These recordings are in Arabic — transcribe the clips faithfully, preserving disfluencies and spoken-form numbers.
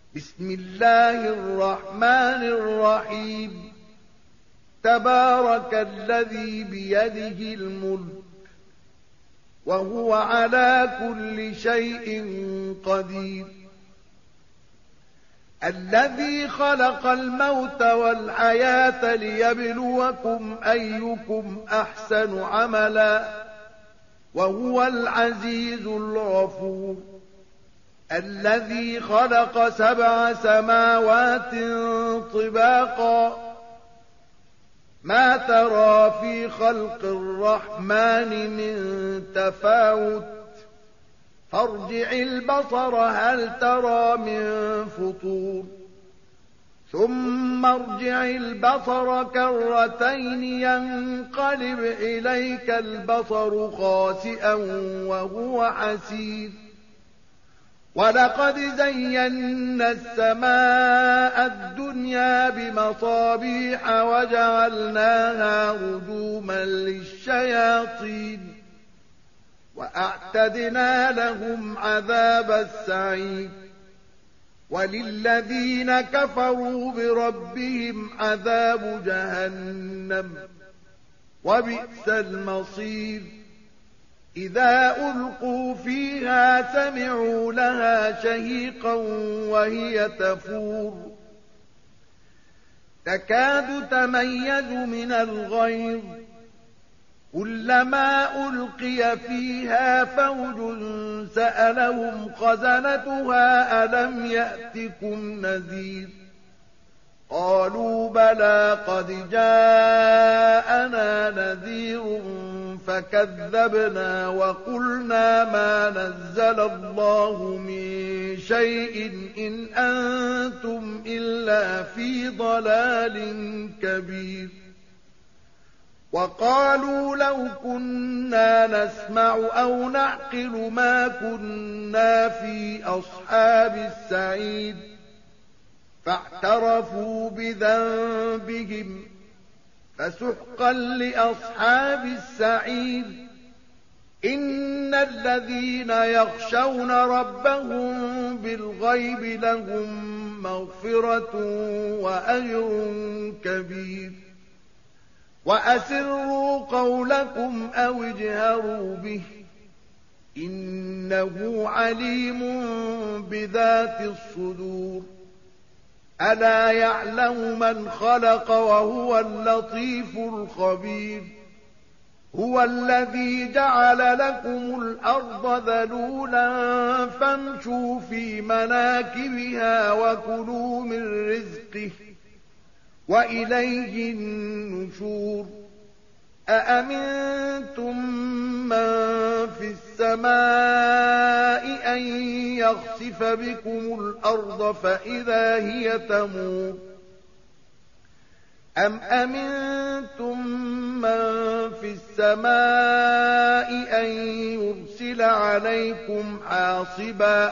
بسم الله الرحمن الرحيم تبارك الذي بيده الملك وهو على كل شيء قدير الذي خلق الموت والحياة ليبلوكم أيكم أحسن عملا وهو العزيز الغفور الذي خلق سبع سماوات طباقا ما ترى في خلق الرحمن من تفاوت فارجع البصر هل ترى من فطور ثم ارجع البصر كرتين ينقلب إليك البصر خاسئا وهو حسير ولقد زينا السماء الدنيا بمصابيح وجعلناها رجوما للشياطين وأعتدنا لهم عذاب السعير وللذين كفروا بربهم عذاب جهنم وبئس المصير إذا ألقوا فيها سمعوا لها شهيقا وهي تفور تكاد تميز من الغيظ كلما ألقي فيها فوج سألهم خزنتها ألم يأتكم نذير قالوا بلى قد جاءنا نذير فكذبنا وقلنا ما نزل الله من شيء إن أنتم إلا في ضلال كبير وقالوا لو كنا نسمع أو نعقل ما كنا في أصحاب السعير فاعترفوا بذنبهم فسحقا لأصحاب السعير إن الذين يخشون ربهم بالغيب لهم مغفرة وأجر كبير وأسروا قولكم أو اجهروا به إنه عليم بذات الصدور ألا يعلم من خلق وهو اللطيف الخبير هو الذي جعل لكم الأرض ذلولا فامشوا في مناكبها وكلوا من رزقه وإليه النشور أأمنتم من في السماء أن يخسف بكم الأرض فإذا هي تمور أم أمنتم من في السماء أن يرسل عليكم حاصبا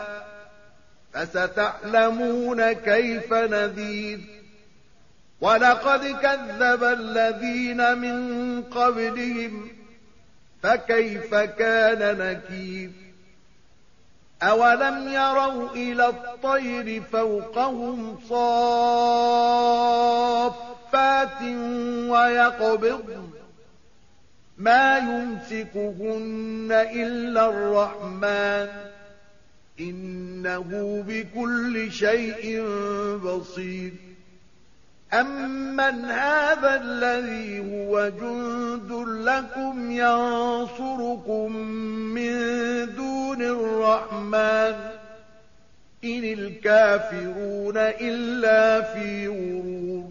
فستعلمون كيف نذير ولقد كذب الذين من قبلهم فكيف كان نكير أولم يروا إلى الطير فوقهم صافات ويقبضن ما يمسكهن إلا الرحمن إنه بكل شيء بصير أمن هذا الذي هو جند لكم ينصركم من دون الرحمن إن الكافرون إلا في غرور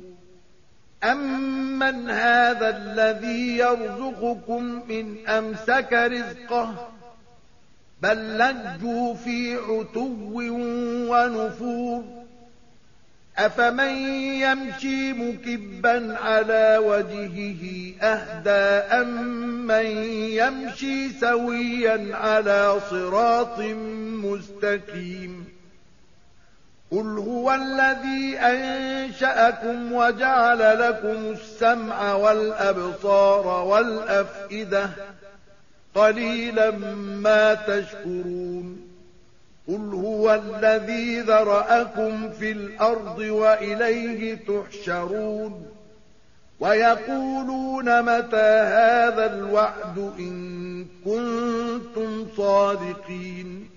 أمن هذا الذي يرزقكم إن أمسك رزقه بل لجوا في عتو ونفور أفمن يمشي مكبا على وجهه أهدى أمن يمشي سويا على صراط مستقيم قل هو الذي أنشأكم وجعل لكم السمع والأبصار والأفئدة قليلا ما تشكرون قل هو الذي ذرأكم في الأرض وإليه تحشرون ويقولون متى هذا الوعد إن كنتم صادقين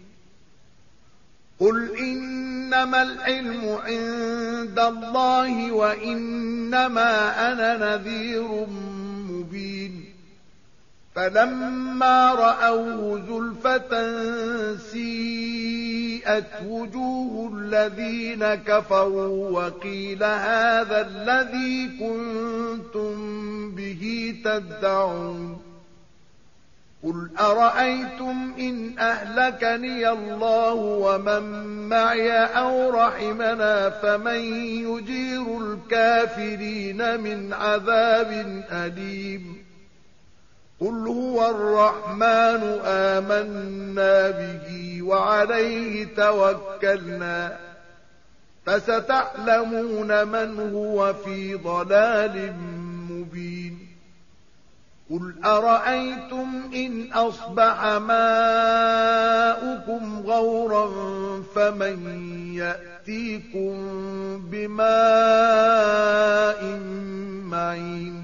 قل إنما العلم عند الله وإنما أنا نذير مبين فلما رأوه زلفة سيئت وجوه الذين كفروا وقيل هذا الذي كنتم به تدعون قل أرأيتم إن أهلكني الله ومن معي أو رحمنا فمن يجير الكافرين من عذاب أليم قل هو الرحمن آمنا به وعليه توكلنا فستعلمون من هو في ضلال مبين قل أرأيتم إن أصبح ماؤكم غورا فمن يأتيكم بماء معين